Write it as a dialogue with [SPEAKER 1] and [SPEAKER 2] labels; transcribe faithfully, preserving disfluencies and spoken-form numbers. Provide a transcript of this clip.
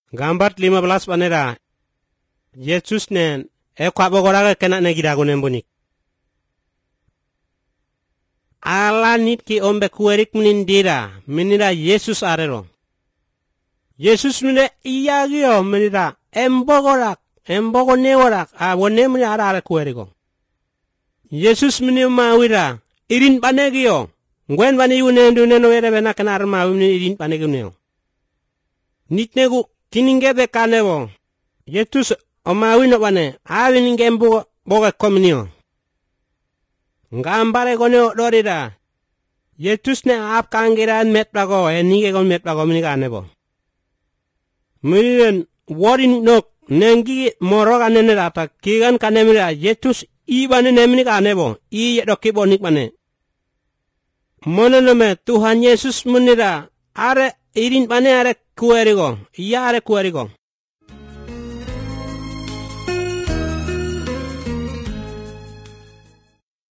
[SPEAKER 1] Gambar lima belas panera. Yesus nen e kwa bogora kena negira gunen bunik. Ala nit ki ombe kuerik menindira, menira Yesus arero. Yesus mene iya gio menira embogorak, embogo neorak, a wone mene ara ara kueriko. Yesus mene mawira, irin panegio, ngwen bani yune ndu neno ere bena kenar mawi mene irin panegio neo. Nit negu kiningebe kanewo. Yesus omawi no bane, awi ningembo boga kominio. Ngambare goneo dorida. Yesus ne ap kangiran metbago, e nige gon metbago mini kanebo. Miren warin nok nengi moroga nene rata kigan kanemira Yesus ibane nemini kanebo, i yedo kibonik bane. Mononome Tuhan Yesus menira are irin bane are kuerigo, iya are kuerigo.